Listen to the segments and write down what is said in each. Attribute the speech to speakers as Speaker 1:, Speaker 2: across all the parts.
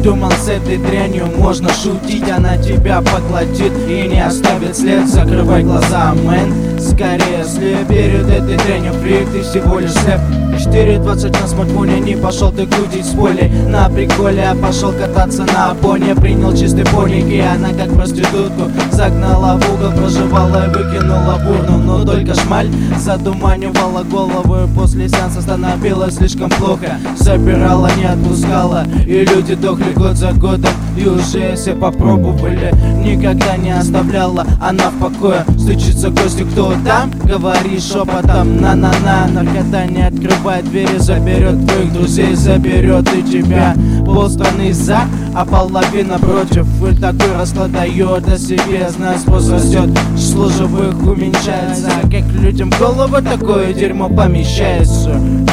Speaker 1: Думал, с этой дрянью можно шутить, она тебя поглотит и не оставит след. Закрывай глаза, мэн. Скорее слеп перед этой дрянью, фрик, ты всего лишь слеп. 4:20 на смартфоне, не пошел ты крутить спойлер на приколе, а пошел кататься на опоне. Принял чистый поник, и она как проститутку загнала в угол, проживала и выкинула в урну. Но только шмаль задуманивала голову, и после сеанса становилось слишком плохо. Собирала, не отпускала, и люди дохли год за годом. И уже все попробовали, никогда не оставляла она в покое. Стучится гостю, кто там? Говори шепотом, на-на-на. Наркота не открывает двери, заберет твоих друзей, заберет и тебя. Полстраны за, а половина против. И такой расклад дает о себе, знать спрос растет, число живых уменьшается. Как людям в голову такое дерьмо помещается?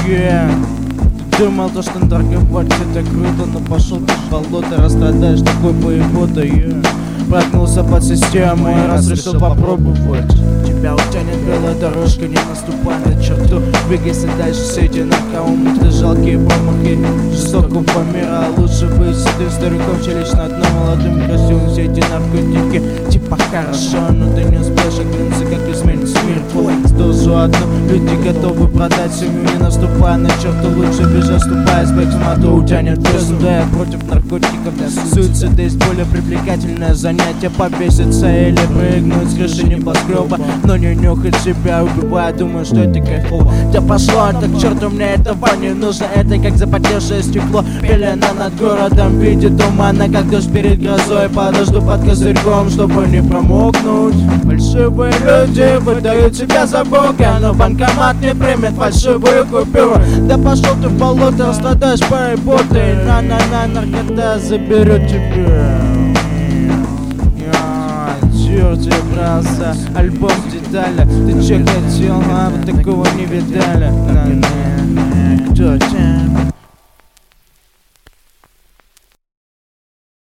Speaker 1: Думал, то, что торговать это круто, но пошел ты в болото, расстрадаешь такой боевотой. Проткнулся под систему и раз решил попробовать. Тебя утянет белая дорожка, не наступай на черту. Двигайся дальше, сети на каумы, жалкие промахи жестокого мира. Лучше быть седым стариком, чем лично одно молодым красивым. Все эти наркотики типа хорошо, но ты не успеешь оглянуться, как изменится мир. Дозу одну люди готовы продать семью, не наступая на черту. Лучше бежать, ступая с бэком, а то утянет бездну. Да, я против наркотиков, суицид есть более привлекательное занятие. Повеситься или прыгнуть с крыши небоскреба, но не нюхать себя, убивая, думаю, что это кайфово. Да пошло это к черту, мне этого не нужно. Это как запотевшее стекло, пелена над городом в виде тумана, как дождь перед грозой. Подожду под козырьком, чтобы не промокнуть. Фальшивые люди выдают себя за бога, но банкомат не примет фальшивую купюру. Да пошел ты в болото, страдаешь по работе. На-на-на, наркота заберет тебя. Черти, брался, альбом детали. Ты че хотел, а мы такого не видали. Кто